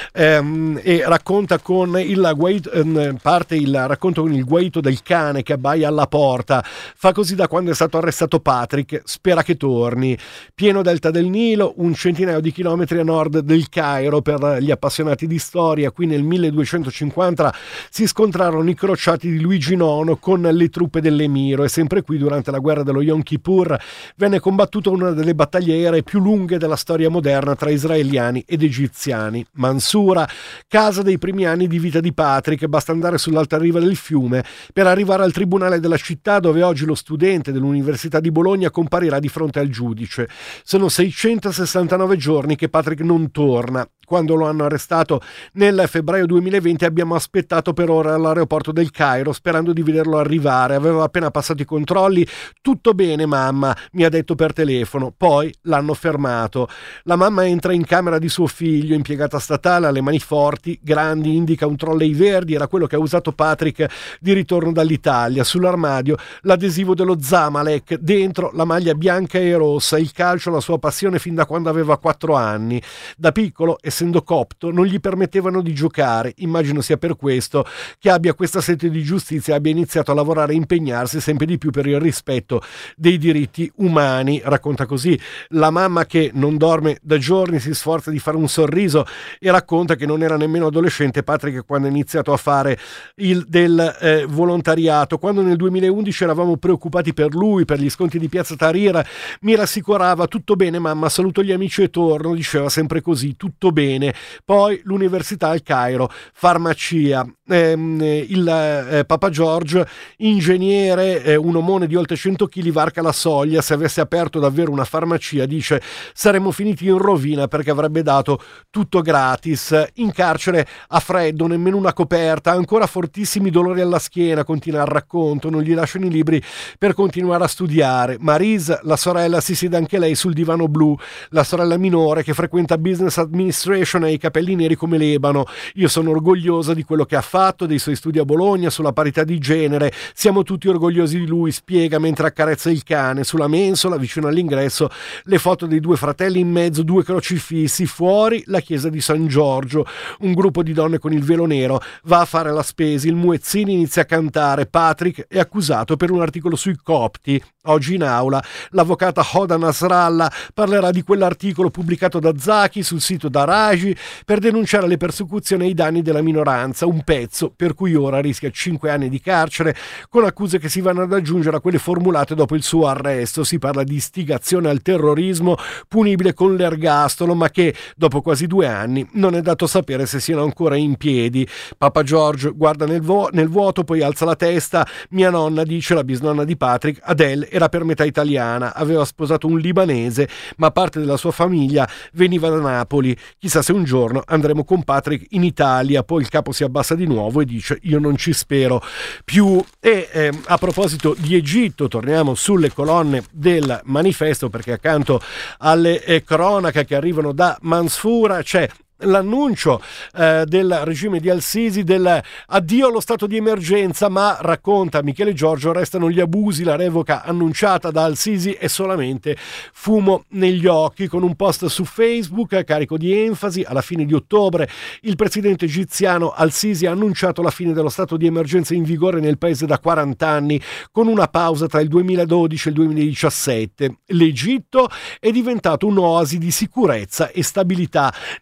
ehm, e racconta con il guaito, ehm, parte il racconto con il guaito del cane che abbaia alla porta. Fa così da quando è stato arrestato Patrick, spera che torni. Pieno delta del Nilo, un centinaio di chilometri a nord del Cairo. Per gli appassionati di storia, qui nel milleduecentocinquanta si scontrarono i crociati di Luigi nono con le truppe dell'Emiro, e sempre qui durante la guerra dello Yom Kippur venne combattuta una delle battaglie aeree più lunghe della storia moderna tra israeliani ed egiziani. Mansoura, casa dei primi anni di vita di Patrick, basta andare sull'alta riva del fiume per arrivare al tribunale della città, dove oggi lo studente dell'Università di Bologna comparirà di fronte al giudice. Sono seicentosessantanove giorni che Patrick non torna. Quando lo hanno arrestato nel febbraio duemilaventi abbiamo aspettato per ore all'aeroporto del Cairo sperando di vederlo arrivare. Aveva appena passato i controlli. Tutto bene mamma, mi ha detto per telefono. Poi l'hanno fermato. La mamma entra in camera di suo figlio, impiegata statale, ha le mani forti, grandi, indica un trolley verdi, era quello che ha usato Patrick di ritorno dall'Italia. Sull'armadio l'adesivo dello Zamalek, dentro la maglia bianca e rossa. Il calcio, la sua passione fin da quando aveva quattro anni. Da piccolo, essendo copto, non gli permettevano di giocare. Immagino sia per questo che abbia questa sete di giustizia e abbia iniziato a lavorare e impegnarsi sempre di più per il rispetto dei diritti umani. Racconta così la mamma, che non dorme da giorni, si sforza di fare un sorriso, e racconta che non era nemmeno adolescente Patrick quando ha iniziato a fare il del eh, volontariato. Quando nel duemilaundici eravamo preoccupati per lui, per gli sconti di Piazza Tahrir, mi rassicurava: tutto bene mamma, saluto gli amici e torno. Diceva sempre così, tutto bene. Poi l'università al Cairo, farmacia, ehm, il eh, Papa George, ingegnere, eh, un omone di oltre cento chili, varca la soglia. Se avesse aperto davvero una farmacia, dice, saremmo finiti in rovina perché avrebbe dato tutto gratis. In carcere a freddo, nemmeno una coperta, ancora fortissimi dolori alla schiena, continua il racconto, non gli lasciano i libri per continuare a studiare. Marise, la sorella, si siede anche lei sul divano blu, la sorella minore che frequenta business administration e i capelli neri come l'ebano. Io sono orgogliosa di quello che ha fatto, dei suoi studi a Bologna sulla parità di genere. Siamo tutti orgogliosi di lui, spiega mentre accarezza il cane. Sulla mensola, vicino all'ingresso, le foto dei due fratelli, in mezzo due crocifissi, fuori la chiesa di San Giorgio. Un gruppo di donne con il velo nero va a fare la spesa, il muezzini inizia a cantare. Patrick è accusato per un articolo sui copti. Oggi in aula l'avvocata Hoda Nasrallah parlerà di quell'articolo pubblicato da Zaki sul sito Daraji per denunciare le persecuzioni e i danni della minoranza, un pezzo per cui ora rischia cinque anni di carcere con accuse che si vanno ad aggiungere a quelle formulate dopo il suo arresto. Si parla di istigazione al terrorismo punibile con l'ergastolo, ma che dopo quasi due anni non è dato sapere se siano ancora in piedi. Papa George guarda nel, vo- nel vuoto, poi alza la testa. Mia nonna, dice la bisnonna di Patrick, Adele, era per metà italiana, aveva sposato un libanese, ma parte della sua famiglia veniva da Napoli. Chissà se un giorno andremo con Patrick in Italia. Poi il capo si abbassa di nuovo e dice, io non ci spero più. E eh, a proposito di Egitto, torniamo sulle colonne del manifesto, perché accanto alle eh, cronache che arrivano da Mansoura c'è l'annuncio eh, del regime di Al-Sisi del addio allo stato di emergenza, ma racconta Michele Giorgio, restano gli abusi, la revoca annunciata da Al-Sisi è solamente fumo negli occhi. Con un post su Facebook carico di enfasi, alla fine di ottobre il presidente egiziano Al-Sisi ha annunciato la fine dello stato di emergenza in vigore nel paese da quaranta anni, con una pausa tra il duemiladodici e il duemiladiciassette. L'Egitto è diventato un'oasi di sicurezza e stabilità nella regione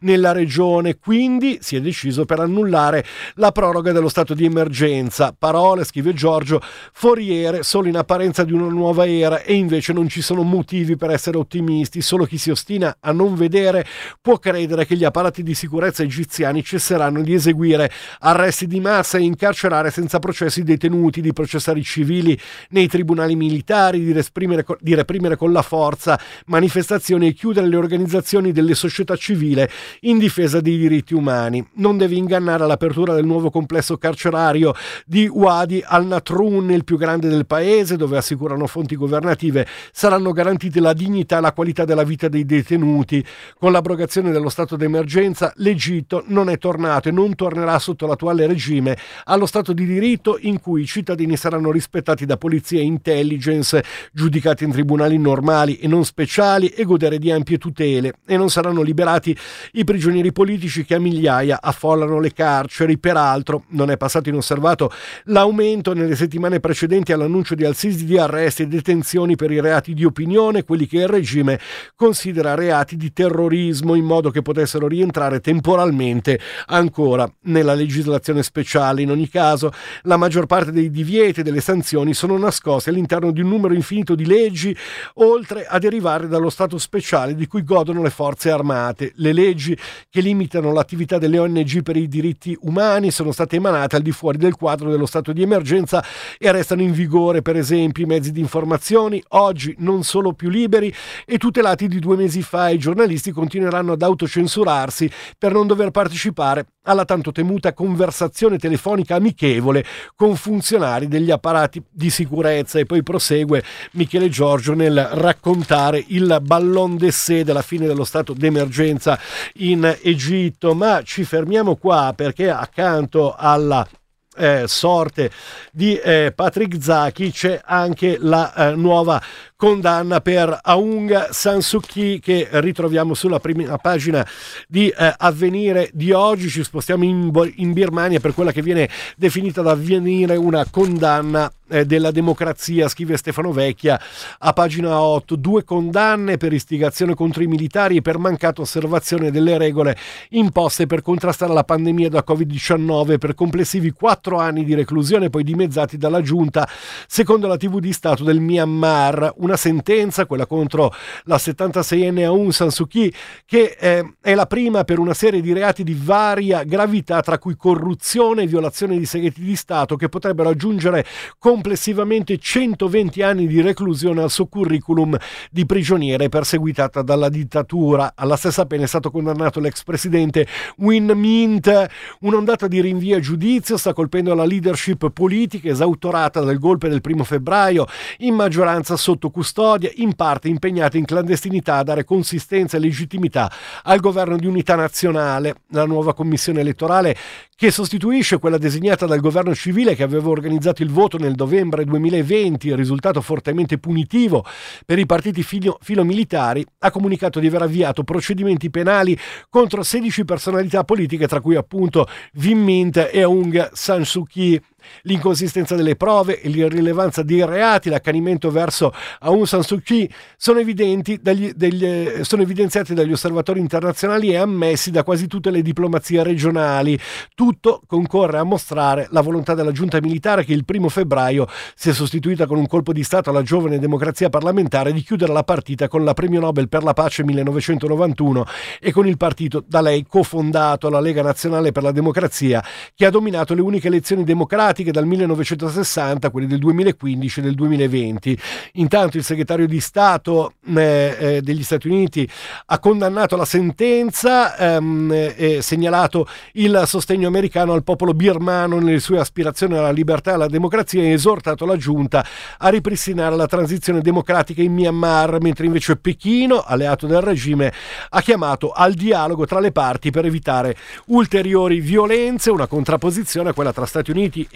regione, quindi si è deciso per annullare la proroga dello stato di emergenza. Parole, scrive Giorgio, foriere solo in apparenza di una nuova era, e invece non ci sono motivi per essere ottimisti. Solo chi si ostina a non vedere può credere che gli apparati di sicurezza egiziani cesseranno di eseguire arresti di massa e incarcerare senza processi i detenuti, di processare i civili nei tribunali militari, di reprimere, di reprimere con la forza manifestazioni e chiudere le organizzazioni delle società civile in difesa dei diritti umani. Non deve ingannare l'apertura del nuovo complesso carcerario di Wadi al-Natrun, il più grande del paese, dove, assicurano fonti governative, saranno garantite la dignità e la qualità della vita dei detenuti. Con l'abrogazione dello stato d'emergenza l'Egitto non è tornato e non tornerà sotto l'attuale regime allo stato di diritto, in cui i cittadini saranno rispettati da polizia e intelligence, giudicati in tribunali normali e non speciali, e godere di ampie tutele, e non saranno liberati i prigionieri politici che a migliaia affollano le carceri. Peraltro non è passato inosservato l'aumento nelle settimane precedenti all'annuncio di Al-Sisi di arresti e detenzioni per i reati di opinione, quelli che il regime considera reati di terrorismo, in modo che potessero rientrare temporalmente ancora nella legislazione speciale. In ogni caso, la maggior parte dei divieti e delle sanzioni sono nascosti all'interno di un numero infinito di leggi, oltre a derivare dallo stato speciale di cui godono le forze armate. Le leggi che limitano l'attività delle O N G per i diritti umani sono state emanate al di fuori del quadro dello stato di emergenza e restano in vigore. Per esempio, i mezzi di informazione oggi non sono più liberi e tutelati di due mesi fa, e i giornalisti continueranno ad autocensurarsi per non dover partecipare alla tanto temuta conversazione telefonica amichevole con funzionari degli apparati di sicurezza. E poi prosegue Michele Giorgio nel raccontare il ballon d'essai della fine dello stato d'emergenza in Egitto. Ma ci fermiamo qua, perché accanto alla Eh, sorte di eh, Patrick Zaki c'è anche la eh, nuova condanna per Aung San Suu Kyi, che ritroviamo sulla prima pagina di eh, Avvenire di oggi. Ci spostiamo in, in Birmania per quella che viene definita da Avvenire una condanna eh, della democrazia, scrive Stefano Vecchia a pagina otto. Due condanne per istigazione contro i militari e per mancata osservazione delle regole imposte per contrastare la pandemia da covid diciannove, per complessivi quattro anni di reclusione, poi dimezzati dalla giunta, secondo la tivù di Stato del Myanmar. Una sentenza, quella contro la settantaseienne Aung San Suu Kyi, che eh, è la prima per una serie di reati di varia gravità, tra cui corruzione e violazione di segreti di Stato, che potrebbero aggiungere complessivamente centoventi anni di reclusione al suo curriculum di prigioniere perseguitata dalla dittatura. Alla stessa pena è stato condannato l'ex presidente Win Myint. Un'ondata di rinvii a giudizio sta colpendo la leadership politica esautorata dal golpe del primo febbraio, in maggioranza sotto custodia, in parte impegnata in clandestinità a dare consistenza e legittimità al governo di unità nazionale. La nuova commissione elettorale, che sostituisce quella designata dal governo civile che aveva organizzato il voto nel novembre duemilaventi, risultato fortemente punitivo per i partiti filo, filomilitari, ha comunicato di aver avviato procedimenti penali contro sedici personalità politiche, tra cui appunto Win Myint e Aung San Suu Kyi. L'inconsistenza delle prove e l'irrilevanza dei reati, l'accanimento verso Aung San Suu Kyi sono evidenti dagli, degli, sono evidenziati dagli osservatori internazionali e ammessi da quasi tutte le diplomazie regionali. Tutto concorre a mostrare la volontà della giunta militare, che il primo febbraio si è sostituita con un colpo di Stato alla giovane democrazia parlamentare, di chiudere la partita con la premio Nobel per la pace millenovecentonovantuno e con il partito da lei cofondato, la Lega Nazionale per la Democrazia, che ha dominato le uniche elezioni democratiche dal millenovecentosessanta, quelli del duemilaquindici e del duemilaventi. Intanto il segretario di Stato eh, eh, degli Stati Uniti ha condannato la sentenza ehm, e segnalato il sostegno americano al popolo birmano nelle sue aspirazioni alla libertà e alla democrazia, e esortato la giunta a ripristinare la transizione democratica in Myanmar, mentre invece Pechino, alleato del regime, ha chiamato al dialogo tra le parti per evitare ulteriori violenze, una contrapposizione a quella tra Stati Uniti e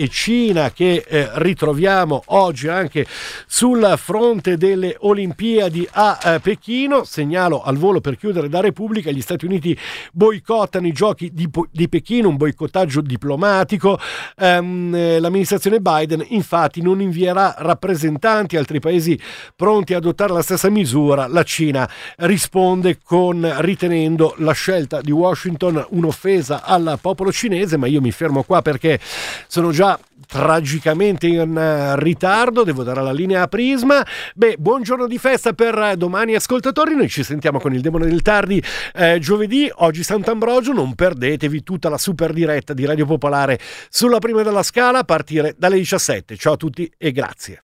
e Cina che eh, ritroviamo oggi anche sul fronte delle Olimpiadi a eh, Pechino. Segnalo al volo per chiudere da Repubblica: gli Stati Uniti boicottano i giochi di, di Pechino, un boicottaggio diplomatico. Um, l'amministrazione Biden infatti non invierà rappresentanti, altri paesi pronti ad adottare la stessa misura. La Cina risponde con ritenendo la scelta di Washington un'offesa al popolo cinese, ma io mi fermo qua perché sono già tragicamente in ritardo, devo dare la linea a Prisma. Beh, buongiorno di festa per domani ascoltatori, noi ci sentiamo con il Demone del Tardi eh, giovedì, oggi Sant'Ambrogio, non perdetevi tutta la super diretta di Radio Popolare sulla Prima della Scala a partire dalle diciassette. Ciao a tutti e grazie.